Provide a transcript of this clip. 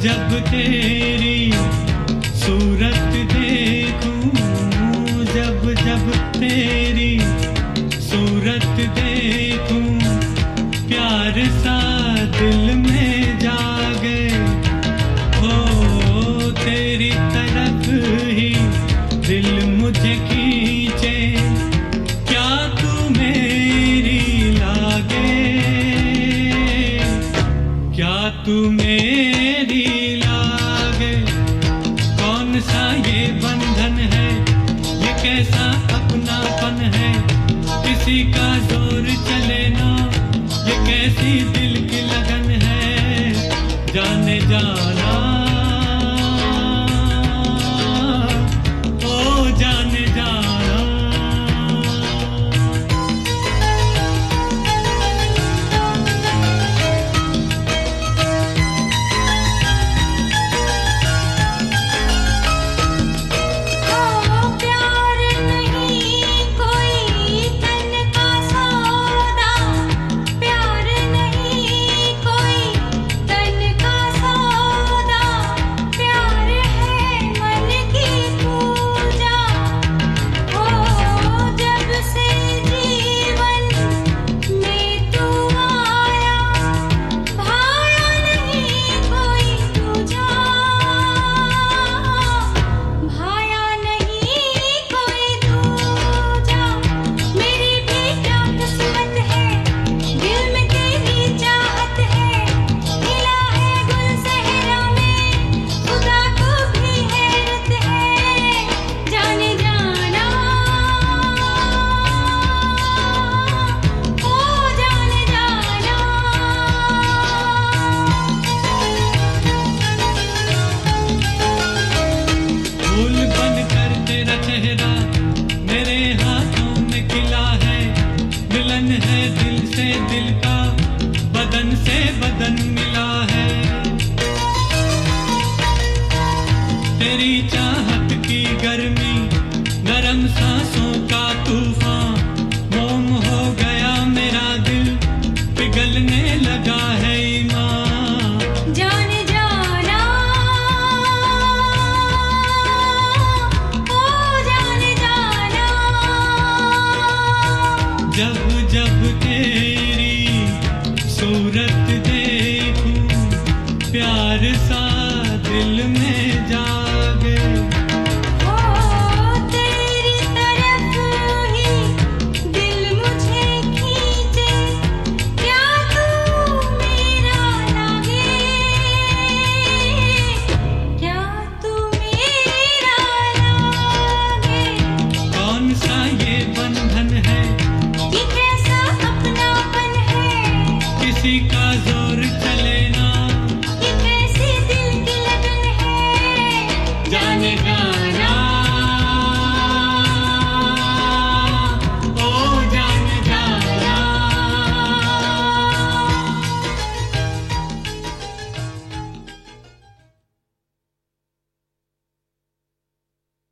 जब तेरी सूरत देखूं, जब जब तेरी सूरत देखूं, प्यार सा दिल में जागे। हो तेरी तरफ ही दिल मुझे खींचे, क्या तू मेरी लागे, क्या तू मेरी लागे। कौन सा ये बंधन है, ये कैसा अपनापन है, किसी का जोर चले ना, ये कैसी दिल की लगन है। जाने जाना ओ जाने जाना। मेरे हाथों में खिला है, मिलन है दिल से दिल का, बदन से बदन मिला है। तेरी चाहत की गर्मी, नरम सांसों का तूफान, मोम हो गया मेरा दिल, पिघलने लगा है ईमान। जाने जब जब तेरी सूरत देखूं, प्यार सा दिल में जागे। ओ तेरी तरफ ही दिल मुझे खींचे, क्या तू मेरा लागे, क्या तू मेरा लागे। कौन सा ये बंधन है, ये कैसा अपनापन है, किसी का जोर